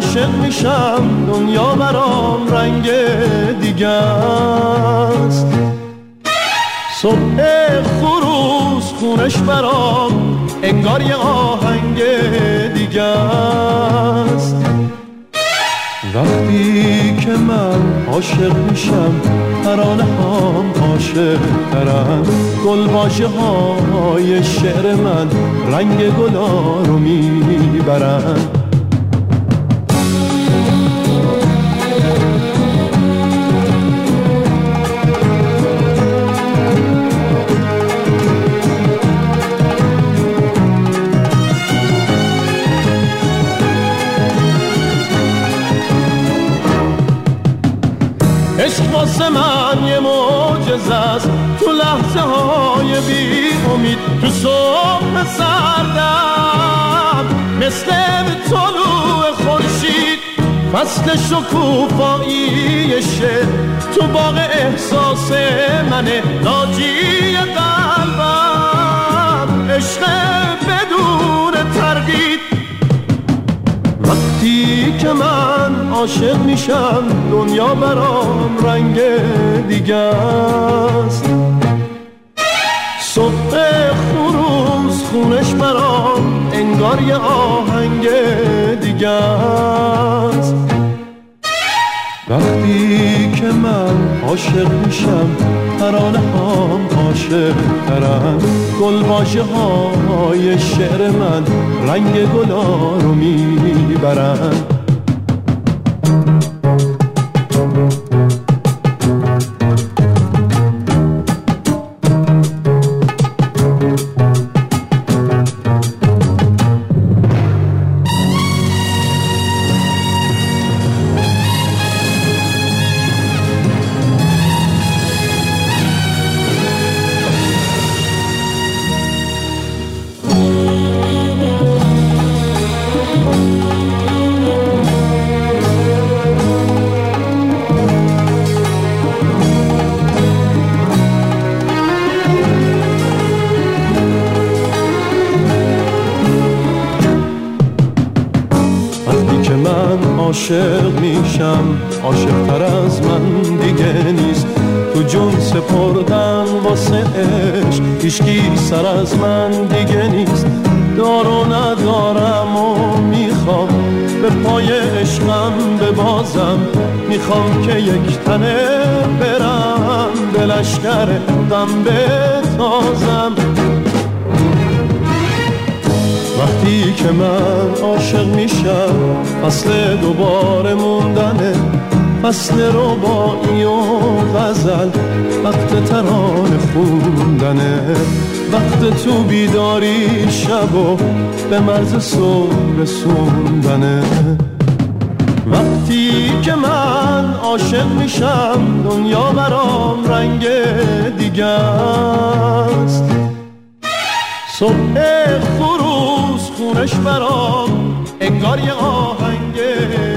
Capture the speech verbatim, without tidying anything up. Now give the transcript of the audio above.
عاشق میشم دنیا برام رنگ دیگه است. صبح خروس خونش برام انگار یه آهنگ دیگه است. وقتی که من عاشق میشم ترانه هم عاشق ترن، گل واژه های شعر من رنگ گلا رو میبرن. عشق واسه من یه معجزه است، تو لحظه های بی امید، تو صبح سردم مثل طلوع خورشید، فصل شکوفایی شعر تو باغ احساس منه، ناجی قلبم عشق بدون تردید. وقتی که من عاشق میشم دنیا برام رنگ دیگه است. صبح خروس خونش برام انگار یه آهنگ دیگه است. وقتی که من عاشق میشم ترانه هم عاشق ترن، گل واژه های شعر من رنگ گلا رو میبرن. عاشق میشم عاشق تر از من دیگه نیست، تو جون سپردن واسه عشق هیچکی سر از من دیگه نیست. دار و ندارم و میخوام به پای عشقم ببازم، میخوام که یک تنه برم به لشکر غم بتازم. وقتی که من عاشق میشم فصل دوباره موندنه، فصل رباعی و غزل، وقت ترانه خوندنه، وقت تو بیداری شب و به مرز صبح رسوندنه. وقتی که من عاشق میشم دنیا برام رنگ دیگه است. صبح خروس خونش برام انگار یه آهنگ